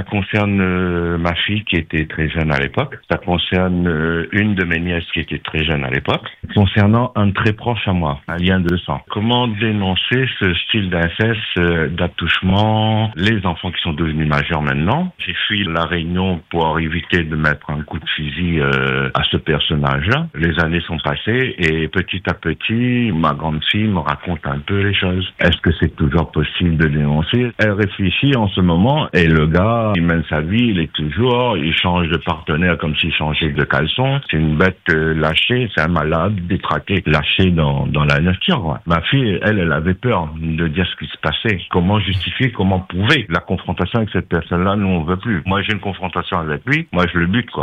Ça concerne ma fille qui était très jeune à l'époque. Ça concerne une de mes nièces qui était très jeune à l'époque. Concernant un très proche à moi, un lien de sang. Comment dénoncer ce style d'inceste, d'attouchement, les enfants qui sont devenus majeurs maintenant? J'ai fui la Réunion pour éviter de mettre un coup de fusil à ce personnage-là. Les années sont passées et petit à petit, ma grande fille me raconte un peu les choses. Est-ce que c'est toujours possible de dénoncer? Elle réfléchit en ce moment et le gars, il mène sa vie, il change de partenaire comme s'il changeait de caleçon. C'est une bête lâchée, c'est un malade, détraqué, lâché dans la nature. Quoi. Ma fille, elle avait peur de dire ce qui se passait. Comment justifier, comment prouver la confrontation avec cette personne-là? Nous, on veut plus. Moi, j'ai une confrontation avec lui, moi, je le bute, quoi.